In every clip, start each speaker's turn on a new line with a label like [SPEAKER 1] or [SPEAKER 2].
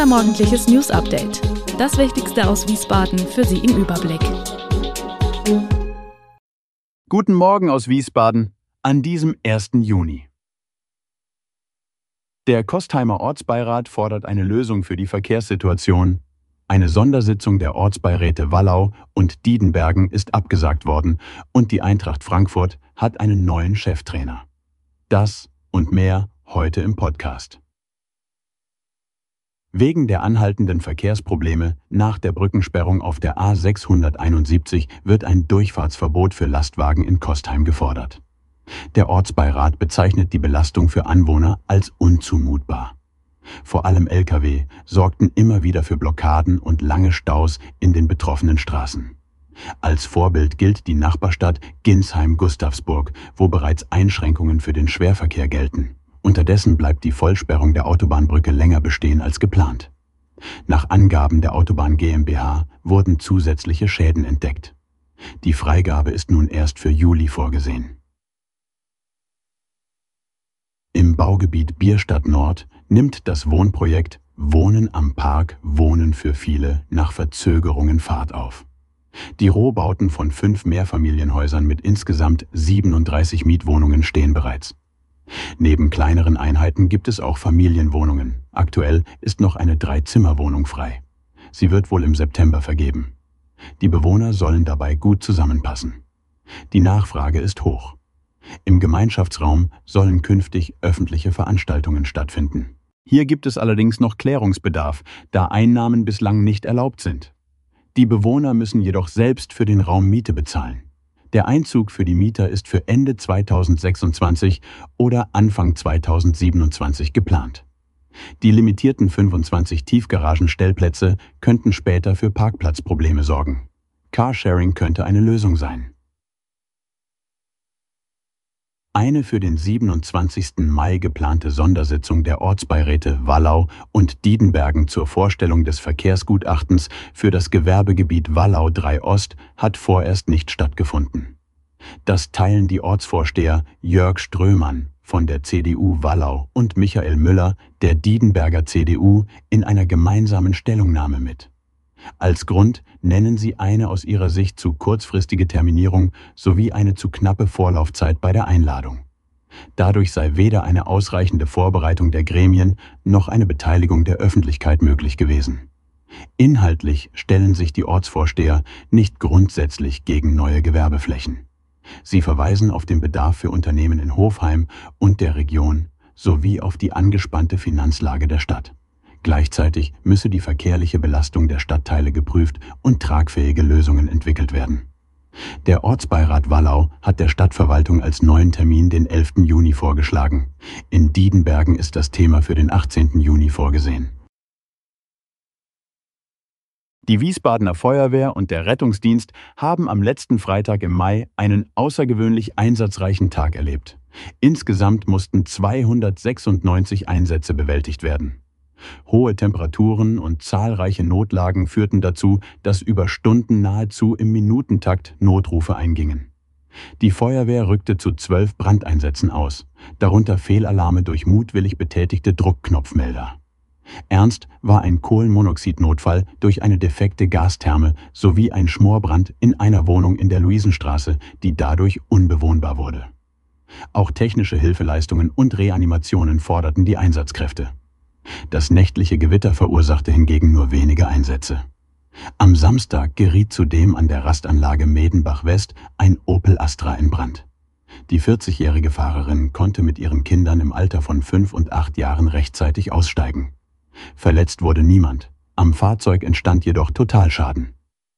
[SPEAKER 1] Unser morgendliches News-Update. Das Wichtigste aus Wiesbaden für Sie im Überblick.
[SPEAKER 2] Guten Morgen aus Wiesbaden an diesem 1. Juni. Der Kostheimer Ortsbeirat fordert eine Lösung für die Verkehrssituation. Eine Sondersitzung der Ortsbeiräte Wallau und Diedenbergen ist abgesagt worden und die Eintracht Frankfurt hat einen neuen Cheftrainer. Das und mehr heute im Podcast. Wegen der anhaltenden Verkehrsprobleme nach der Brückensperrung auf der A671 wird ein Durchfahrtsverbot für Lastwagen in Kostheim gefordert. Der Ortsbeirat bezeichnet die Belastung für Anwohner als unzumutbar. Vor allem Lkw sorgten immer wieder für Blockaden und lange Staus in den betroffenen Straßen. Als Vorbild gilt die Nachbarstadt Ginsheim-Gustavsburg, wo bereits Einschränkungen für den Schwerverkehr gelten. Unterdessen bleibt die Vollsperrung der Autobahnbrücke länger bestehen als geplant. Nach Angaben der Autobahn GmbH wurden zusätzliche Schäden entdeckt. Die Freigabe ist nun erst für Juli vorgesehen. Im Baugebiet Bierstadt Nord nimmt das Wohnprojekt Wohnen am Park, Wohnen für viele nach Verzögerungen Fahrt auf. Die Rohbauten von 5 Mehrfamilienhäusern mit insgesamt 37 Mietwohnungen stehen bereits. Neben kleineren Einheiten gibt es auch Familienwohnungen. Aktuell ist noch eine 3-Zimmer-Wohnung frei. Sie wird wohl im September vergeben. Die Bewohner sollen dabei gut zusammenpassen. Die Nachfrage ist hoch. Im Gemeinschaftsraum sollen künftig öffentliche Veranstaltungen stattfinden. Hier gibt es allerdings noch Klärungsbedarf, da Einnahmen bislang nicht erlaubt sind. Die Bewohner müssen jedoch selbst für den Raum Miete bezahlen. Der Einzug für die Mieter ist für Ende 2026 oder Anfang 2027 geplant. Die limitierten 25 Tiefgaragenstellplätze könnten später für Parkplatzprobleme sorgen. Carsharing könnte eine Lösung sein. Eine für den 27. Mai geplante Sondersitzung der Ortsbeiräte Wallau und Diedenbergen zur Vorstellung des Verkehrsgutachtens für das Gewerbegebiet Wallau 3 Ost hat vorerst nicht stattgefunden. Das teilen die Ortsvorsteher Jörg Strömann von der CDU Wallau und Michael Müller der Diedenberger CDU in einer gemeinsamen Stellungnahme mit. Als Grund nennen sie eine aus ihrer Sicht zu kurzfristige Terminierung sowie eine zu knappe Vorlaufzeit bei der Einladung. Dadurch sei weder eine ausreichende Vorbereitung der Gremien noch eine Beteiligung der Öffentlichkeit möglich gewesen. Inhaltlich stellen sich die Ortsvorsteher nicht grundsätzlich gegen neue Gewerbeflächen. Sie verweisen auf den Bedarf für Unternehmen in Hofheim und der Region sowie auf die angespannte Finanzlage der Stadt. Gleichzeitig müsse die verkehrliche Belastung der Stadtteile geprüft und tragfähige Lösungen entwickelt werden. Der Ortsbeirat Wallau hat der Stadtverwaltung als neuen Termin den 11. Juni vorgeschlagen. In Diedenbergen ist das Thema für den 18. Juni vorgesehen. Die Wiesbadener Feuerwehr und der Rettungsdienst haben am letzten Freitag im Mai einen außergewöhnlich einsatzreichen Tag erlebt. Insgesamt mussten 296 Einsätze bewältigt werden. Hohe Temperaturen und zahlreiche Notlagen führten dazu, dass über Stunden nahezu im Minutentakt Notrufe eingingen. Die Feuerwehr rückte zu 12 Brandeinsätzen aus, darunter Fehlalarme durch mutwillig betätigte Druckknopfmelder. Ernst war ein Kohlenmonoxidnotfall durch eine defekte Gastherme sowie ein Schmorbrand in einer Wohnung in der Luisenstraße, die dadurch unbewohnbar wurde. Auch technische Hilfeleistungen und Reanimationen forderten die Einsatzkräfte. Das nächtliche Gewitter verursachte hingegen nur wenige Einsätze. Am Samstag geriet zudem an der Rastanlage Medenbach West ein Opel Astra in Brand. Die 40-jährige Fahrerin konnte mit ihren Kindern im Alter von 5 und 8 Jahren rechtzeitig aussteigen. Verletzt wurde niemand. Am Fahrzeug entstand jedoch Totalschaden.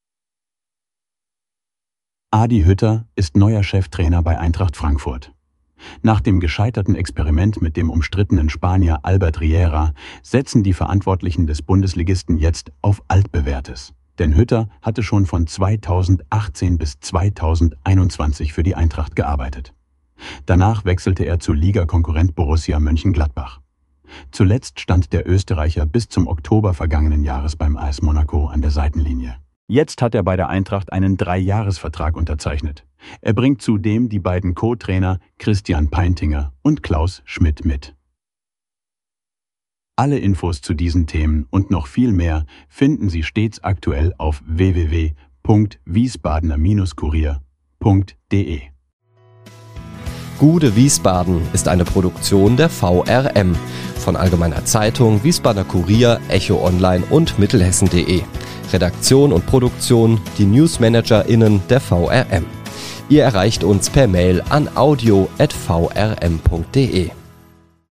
[SPEAKER 2] Adi Hütter ist neuer Cheftrainer bei Eintracht Frankfurt. Nach dem gescheiterten Experiment mit dem umstrittenen Spanier Albert Riera setzen die Verantwortlichen des Bundesligisten jetzt auf Altbewährtes. Denn Hütter hatte schon von 2018 bis 2021 für die Eintracht gearbeitet. Danach wechselte er zu Ligakonkurrent Borussia Mönchengladbach. Zuletzt stand der Österreicher bis zum Oktober vergangenen Jahres beim AS Monaco an der Seitenlinie. Jetzt hat er bei der Eintracht einen 3-Jahres-Vertrag unterzeichnet. Er bringt zudem die beiden Co-Trainer Christian Peintinger und Klaus Schmidt mit. Alle Infos zu diesen Themen und noch viel mehr finden Sie stets aktuell auf www.wiesbadener-kurier.de.
[SPEAKER 3] Gude Wiesbaden ist eine Produktion der VRM von Allgemeiner Zeitung, Wiesbadener Kurier, Echo Online und Mittelhessen.de. Redaktion und Produktion die NewsmanagerInnen der VRM. Ihr erreicht uns per Mail an audio@vrm.de.